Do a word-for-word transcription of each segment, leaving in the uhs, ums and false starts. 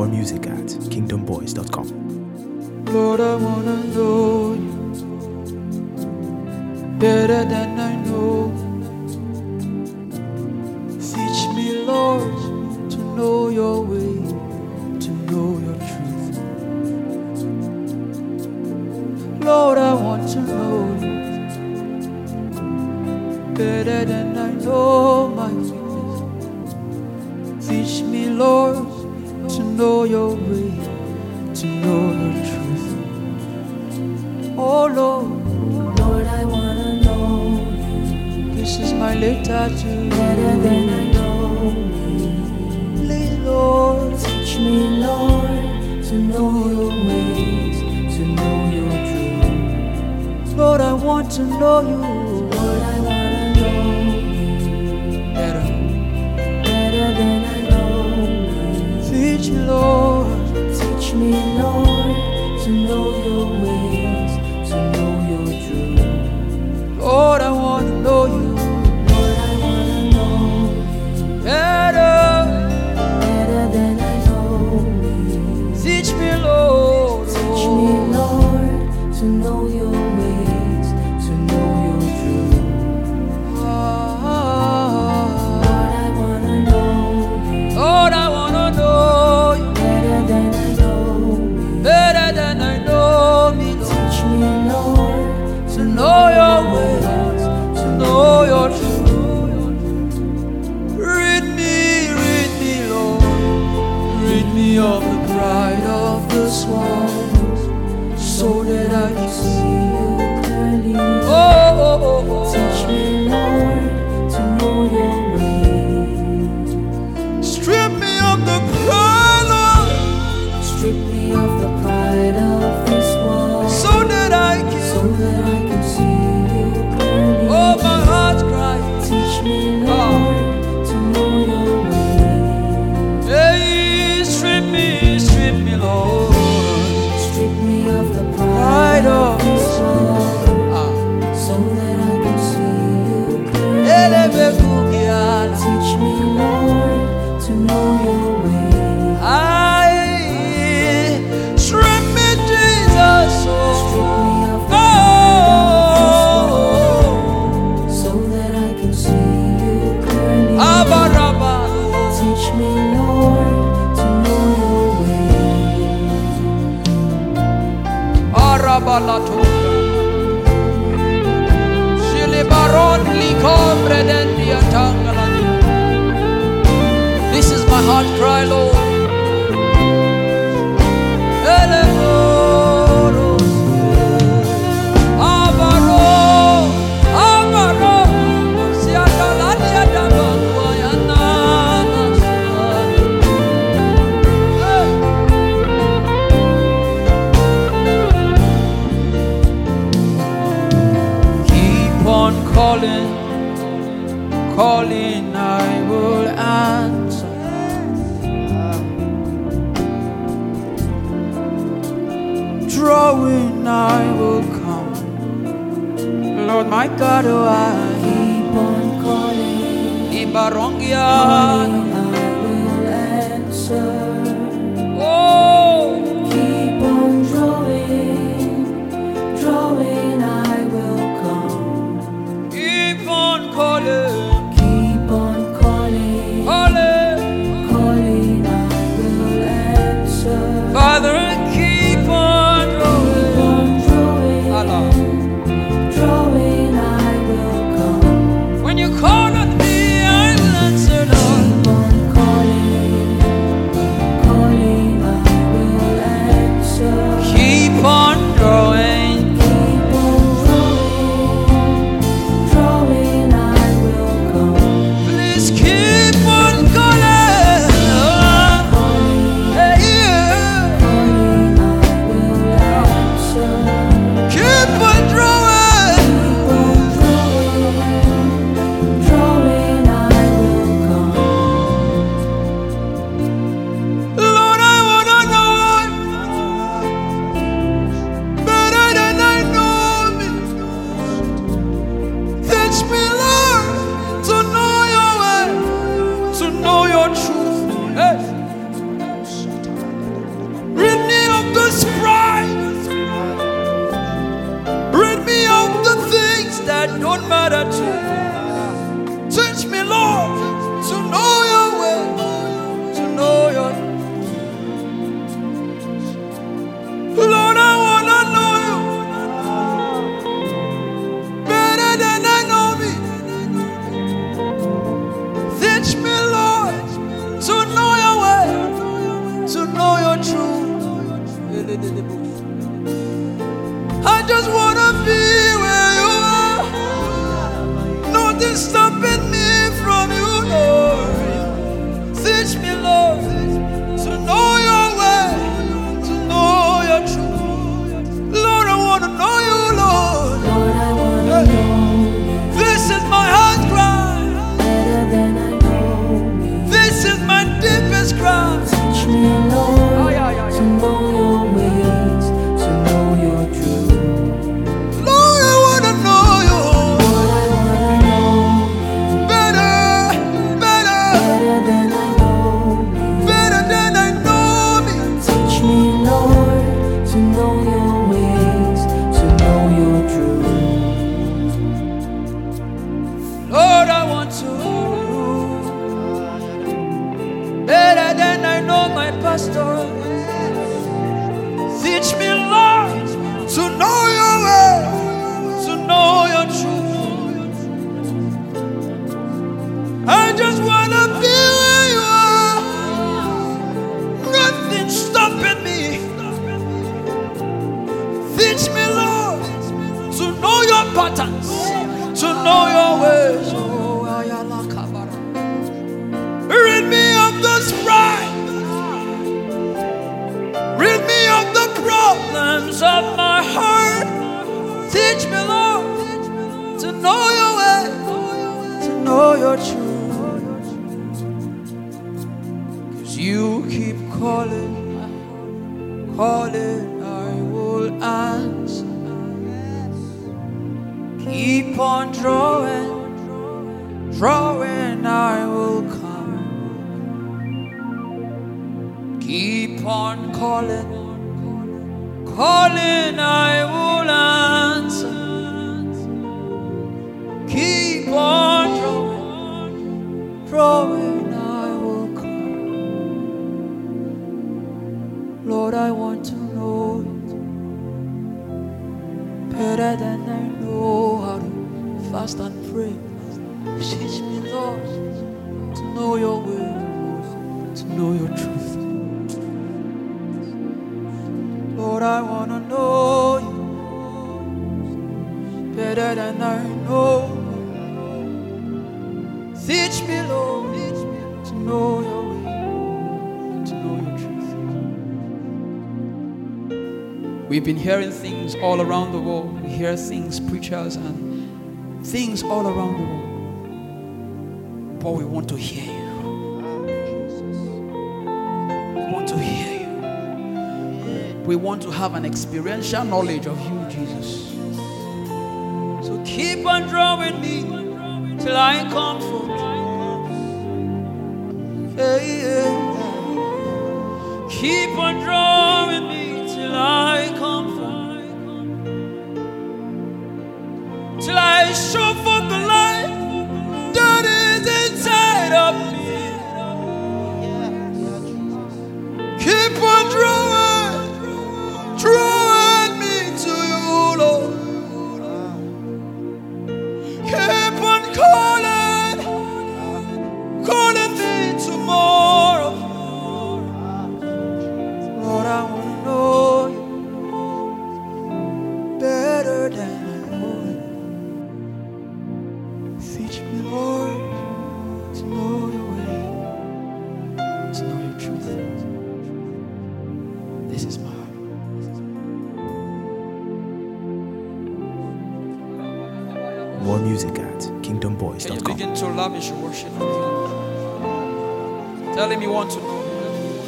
music at kingdom boys dot com. Lord, I wanna know you better than I know. Teach me, Lord, to know your way, to know your truth. Lord, I want to know you better than I know my weakness. Teach me, Lord, to know your way, to know your truth. Oh Lord, Lord, I wanna know you this is my letter to you. better than I know me. Please, Lord, Teach me, Lord, to know your ways, to know your truth. Lord, I want to know you Lord, I wanna know you better. better than I know me. Teach me, Lord, Teach me, Lord, to know your ways, to know your truth. Lord, I want to know you Lord, I wanna know you better. better than I know me. Teach me, Lord, Teach me, Lord, to know your ways, to know your truth. Ah, Lord, I wanna know you Lord, I want to know you better than I know me. better than I know me. Lord. Teach me, Lord, To know your ways, to know your truth. Rid me, rid me, Lord. Rid me of the pride of this world, so that I can see. see you clearly. Oh, oh, oh, oh. Teach me, Lord, to know your ways. Strip me of the pride, Lord, Strip me of the pride of this world, so that I so can. that I can see you clearly. Oh, my heart cries. Teach me, Lord, to know your ways. Hey, strip me, strip me, Lord. Strip me of the Pride pride of of this world, Ah. so that I can see you clearly. Elebe kugiala. Teach me, Lord, to know your ways. I strip me, Jesus. Strip me of the Oh, so that I can see you clearly. Abaraba. Teach me, Lord, to know your ways. Arabalato. Shilibaron likombre dendia tangalani. This is my heart cry, Lord. Eleboro. Abaro. Abaro. Siandalani adabanwa yanana. Hey. Keep on calling, calling, I will answer. Drawing, I will come. Lord, my God, oh, I Keep on calling, Ibarongia. calling, I will answer. Oh, Keep on drawing, drawing, I will come. keep on calling, Keep on calling, calling. calling, I will answer. Father, keep on Keep drawing. on drawing, Allah. drawing, I will come. When you call on me, I'll answer, Lord. Keep on calling, calling, I will answer. Keep on drawing. Keep on drawing, drawing, I will come. Please keep on calling. Calling, Hey, yeah. calling, I will answer. Keep on drawing. Keep on drawing, drawing, I will come. Lord, I wanna know better than I know me. Teach me, Lord, to know your way, to know your truth. Hey. to. Teach me, Lord, to know your way, to know your. Lord, I want to know you better than I know me. Teach me, Lord, to know your way, to know your truth. I just want to be where you are. Nothing stopping me from you, Lord. Teach me, Lord, to know your way, to know your truth. Lord, I want to know you, Lord. Lord, I want to know you This is my heart cry. better than I know me. This is my deepest cry. Teach me, Lord, to know your ways, to know your truth. Lord, I want to know you Lord, I want to know you better, better, better than I know me. better than I know me. Teach me, Lord, to know your ways, to know your truth. Lord, I want to better than I know my pastor. Teach me, Lord, to know your way, to know your truth. I just want to be where you are. Nothing stopping me. Teach me, Lord, to know your patterns, to know your ways. Oh, ayala kabara. Rid me of this pride. Rid me of the problems of my heart. Teach me, Lord, to know your way, to know your truth. Cause you keep calling, calling, I will answer. Keep on drawing, drawing, I will come. Keep on calling, calling, I will answer. Keep on drawing, drawing, I will come. Lord, I want to know you better than I know how to fast and pray. Teach me, Lord, to know your will, to know your truth. Lord, I want to know you better than I know. Teach me, Lord, to know your way, to know your truth. We've been hearing things all around the world. We hear things, preachers, and things all around the world. But we want to hear you. We want to hear you. We want to have an experiential knowledge of you, Jesus. So keep on drawing me till I come forth. Hey, yeah. Keep on drawing me till I come forth. Till I show forth the light that is inside of me. Keep on drawing, drawing me to you, Lord. Keep on calling, calling me tomorrow. Lord, I want to know you better than I know you. Teach me, Lord, to know your way, to know your truth. This is my heart. More music at kingdom boys Can dot you com. begin to lavish your worship? Tell him you want to know him.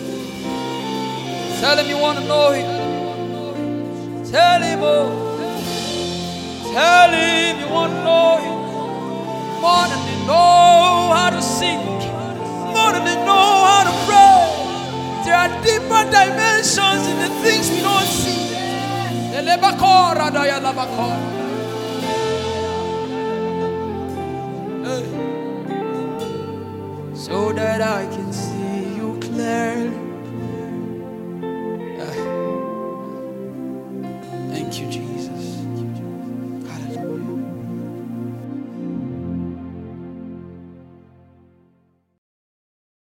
Tell him you want to know him. Tell him, oh. Tell him you want to know him. More than they know how to sing. More than they know how to pray. There are deeper dimensions in the things we don't see. that I can